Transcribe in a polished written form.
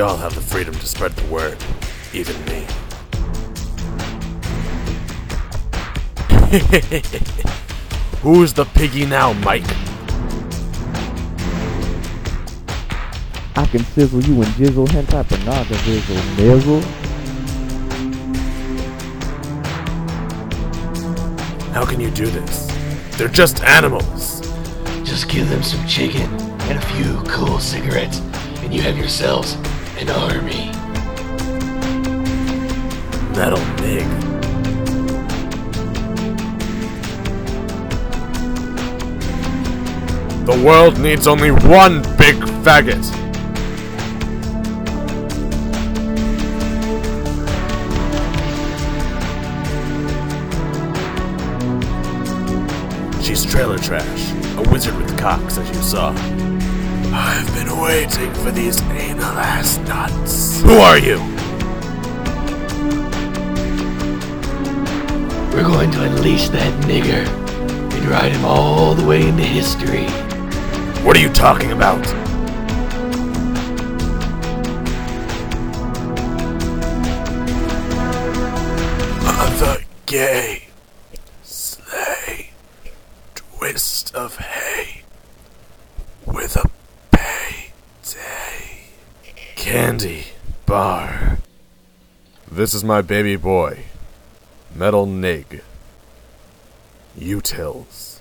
all have the freedom to spread the word. Even me. Who's the piggy now, Mike? I can sizzle you and jizzle hentai panaga vizzle nizzle. How can you do this? They're just animals. Just give them some chicken and a few cool cigarettes, and you have yourselves an army. Metal Nig. The world needs only one big faggot. She's trailer trash, a wizard with cocks, as you saw. I've been waiting for these anal-ass nuts. Who are you? We're going to unleash that nigger and ride him all the way into history. What are you talking about? The gay sleigh twist of hay with a payday candy bar. This is my baby boy, Metal Nig. Utils.